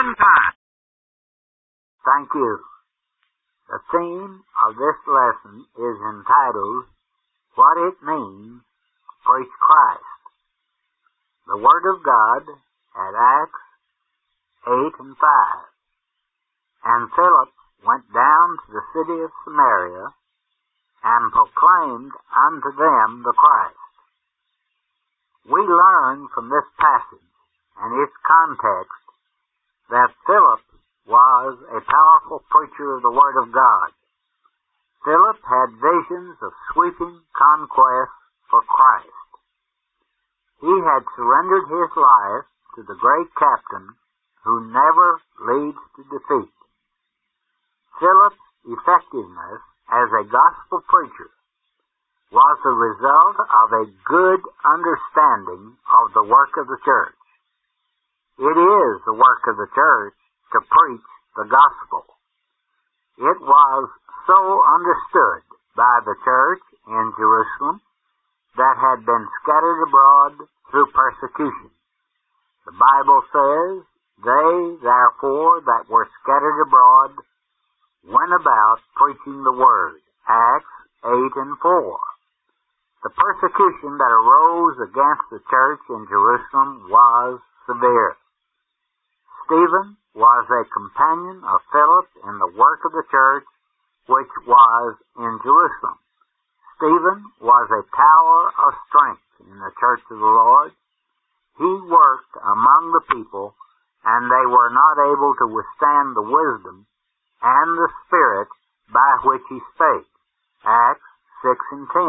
one time. Thank you. The theme of this lesson is entitled, What It Means to Preach Christ. The Word of God at Acts 8 and 5. And Philip went down to the city of Samaria and proclaimed unto them the Christ. We learn from this passage and its context that Philip was a powerful preacher of the Word of God. Philip had visions of sweeping conquest for Christ. He had surrendered his life to the great captain who never leads to defeat. Philip's effectiveness as a gospel preacher was the result of a good understanding of the work of the church. It is the work of the church to preach the gospel. It was so understood by the church in Jerusalem that had been scattered abroad through persecution. The Bible says, They therefore that were scattered abroad went about preaching the word. Acts 8 and 4. The persecution that arose against the church in Jerusalem was severe. Stephen was a companion of Philip in the work of the church which was in Jerusalem. Stephen was a tower of strength in the church of the Lord. He worked among the people, and they were not able to withstand the wisdom and the spirit by which he spake. Acts 6 and 10.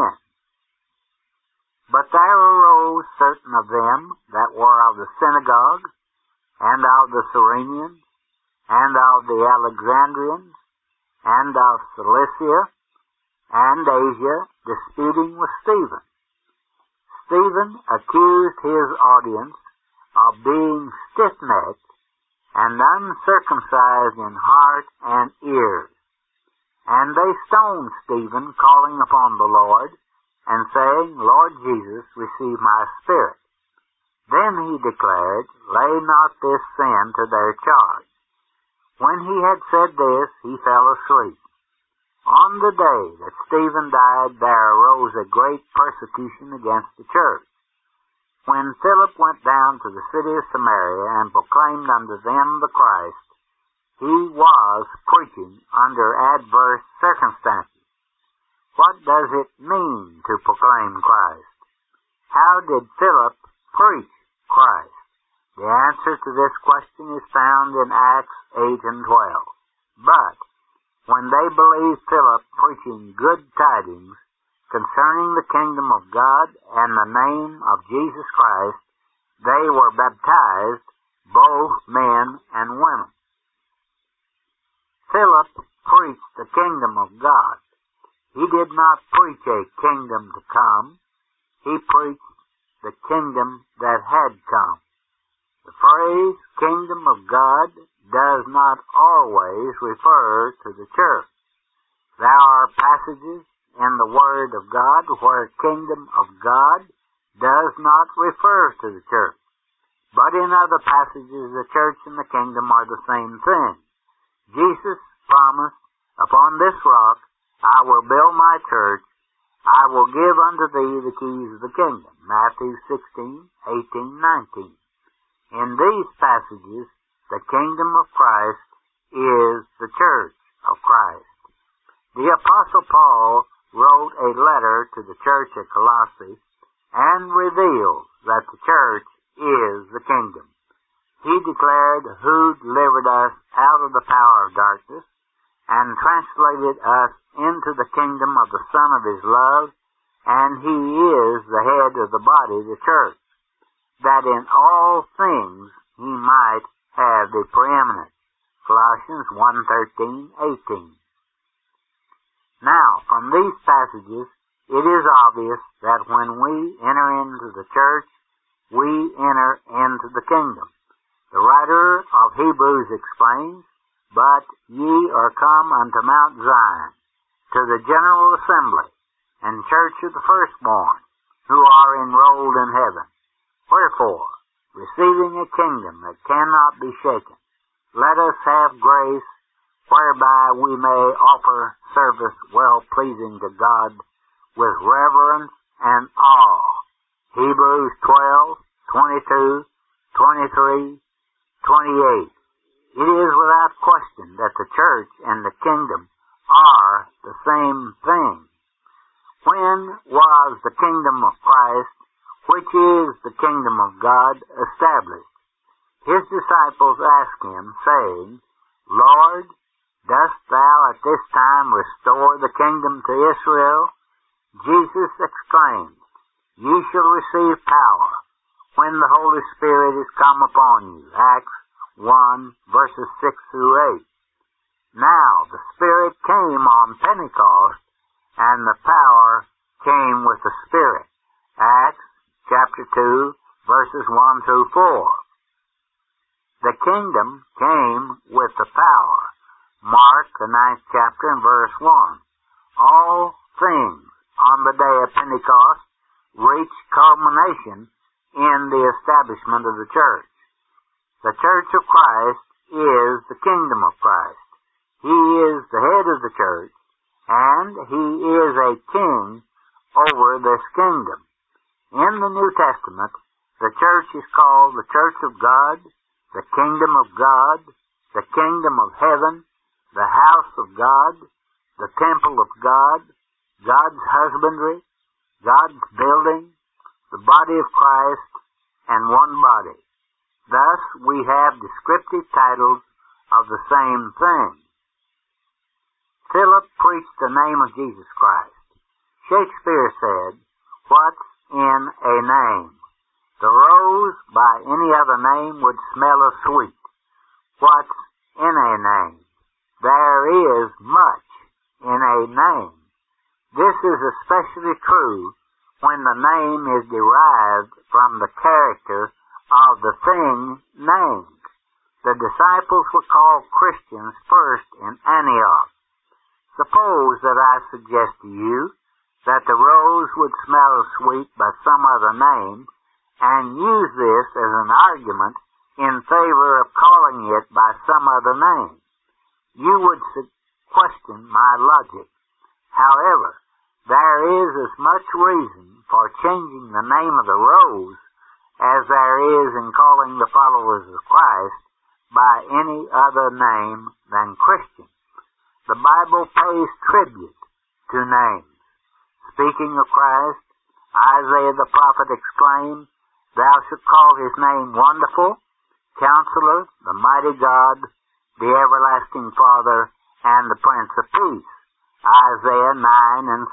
But there arose certain of them that were of the synagogue, and of the Cyrenians, and of the Alexandrians, and of Cilicia, and Asia, disputing with Stephen. Stephen accused his audience of being stiff-necked and uncircumcised in heart and ears. And they stoned Stephen, calling upon the Lord, and saying, Lord Jesus, receive my spirit. Then he declared, Lay not this sin to their charge. When he had said this, he fell asleep. On the day that Stephen died, there arose a great persecution against the church. When Philip went down to the city of Samaria and proclaimed unto them the Christ, he was preaching under adverse circumstances. What does it mean to proclaim Christ? How did Philip preach Christ? The answer to this question is found in Acts 8 and 12. But when they believed Philip preaching good tidings concerning the kingdom of God and the name of Jesus Christ, they were baptized, both men and women. Philip preached the kingdom of God. He did not preach a kingdom to come. He preached the kingdom that had come. The phrase kingdom of God does not always refer to the church. There are passages in the Word of God where kingdom of God does not refer to the church. But in other passages, the church and the kingdom are the same thing. Jesus promised, Upon this rock I will build my church. I will give unto thee the keys of the kingdom. Matthew 16, 18, 19. In these passages, the kingdom of Christ is the church of Christ. The Apostle Paul wrote a letter to the church at Colossae and revealed that the church is the kingdom. He declared who delivered us out of the power of darkness and translated us into the kingdom of the Son of his love, and he is the head of the body, the church, that in all things he might have the preeminence. Colossians 1:13-18. Now, from these passages, it is obvious that when we enter into the church, we enter into the kingdom. The writer of Hebrews explains, But ye are come unto Mount Zion, to the general assembly, and church of the firstborn, who are enrolled in heaven. Wherefore, receiving a kingdom that cannot be shaken, let us have grace whereby we may offer service well-pleasing to God with reverence and awe. Hebrews 12:22, 23, 28. It is without question that the church and the kingdom are the same thing. When was the kingdom of Christ, which is the kingdom of God, established? His disciples asked him, saying, Lord, dost thou at this time restore the kingdom to Israel? Jesus exclaimed, Ye shall receive power when the Holy Spirit is come upon you. Acts 1, verses 6 through 8. Now the Spirit came on Pentecost, and the power came with the Spirit. Acts chapter 2, verses 1 through 4. The kingdom came with the power. Mark, the 9th chapter, and verse 1. All things on the day of Pentecost reached culmination in the establishment of the church. The church of Christ is the kingdom of Christ. He is the head of the church, and he is a king over this kingdom. In the New Testament, the church is called the church of God, the kingdom of God, the kingdom of heaven, the house of God, the temple of God, God's husbandry, God's building, the body of Christ, and one body. Thus, we have descriptive titles of the same thing. Philip preached the name of Jesus Christ. Shakespeare said, What's in a name? The rose by any other name would smell as sweet. What's in a name? There is much in a name. This is especially true when the name is derived from the character of the thing named. The disciples were called Christians first in Antioch. Suppose that I suggest to you that the rose would smell sweet by some other name, and use this as an argument in favor of calling it by some other name. You would question my logic. However, there is as much reason for changing the name of the rose as there is in calling the followers of Christ by any other name than Christian. The Bible pays tribute to names. Speaking of Christ, Isaiah the prophet exclaimed, Thou shalt call his name Wonderful, Counselor, the Mighty God, the Everlasting Father, and the Prince of Peace. Isaiah 9 and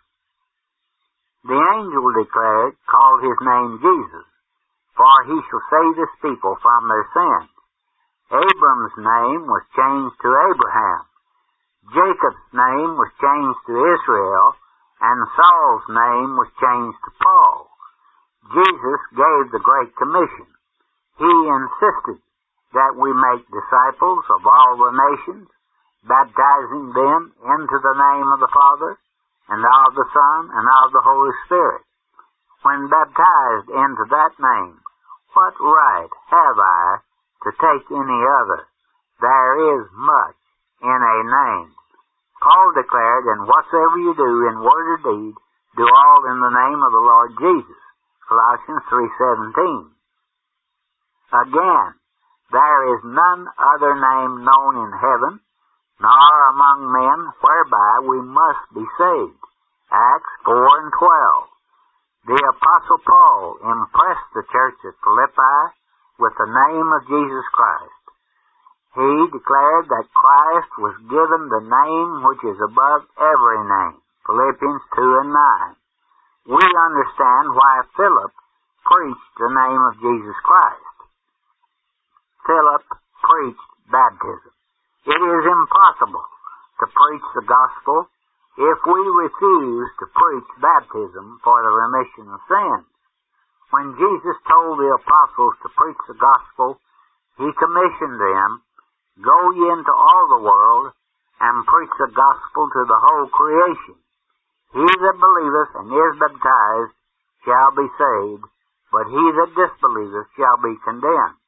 6. The angel declared, called his name Jesus, for he shall save his people from their sins. Abram's name was changed to Abraham. Jacob's name was changed to Israel, and Saul's name was changed to Paul. Jesus gave the Great Commission. He insisted that we make disciples of all the nations, baptizing them into the name of the Father, and of the Son, and of the Holy Spirit. When baptized into that name, what right have I to take any other? There is much in a name. Paul declared, And whatsoever you do in word or deed, do all in the name of the Lord Jesus. Colossians 3:17. Again, there is none other name known in heaven, nor among men, whereby we must be saved. Acts 4 and 12. The Apostle Paul impressed the church at Philippi with the name of Jesus Christ. He declared that Christ was given the name which is above every name. Philippians 2 and 9. We understand why Philip preached the name of Jesus Christ. Philip preached baptism. It is impossible to preach the gospel if we refuse to preach baptism for the remission of sins. When Jesus told the apostles to preach the gospel, he commissioned them, Go ye into all the world, and preach the gospel to the whole creation. He that believeth and is baptized shall be saved, but he that disbelieveth shall be condemned.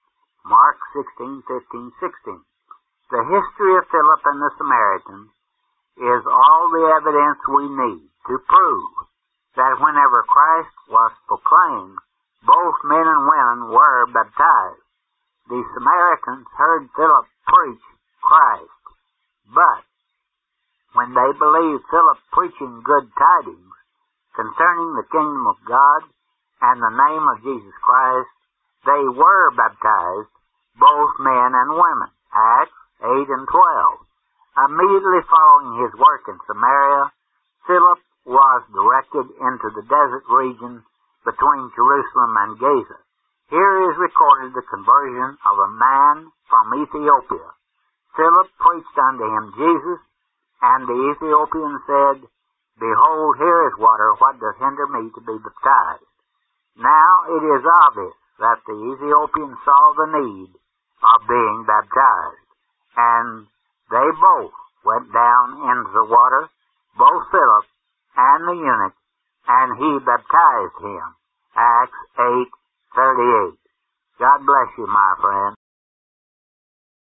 Mark 16:15-16. The history of Philip and the Samaritans is all the evidence we need to prove that whenever Christ was proclaimed, both men and women were baptized. The Samaritans heard Philip preach Christ, but when they believed Philip preaching good tidings concerning the kingdom of God and the name of Jesus Christ, they were baptized, both men and women. Acts 8:12. Immediately following his work in Samaria, Philip was directed into the desert region between Jerusalem and Gaza. Here is recorded the conversion of a man from Ethiopia. Philip preached unto him Jesus, and the Ethiopian said, Behold, here is water, what doth hinder me to be baptized? Now it is obvious that the Ethiopian saw the need of being baptized, and they both went down into the water, both Philip and the eunuch, and he baptized him. Acts 8:38. God bless you, my friend.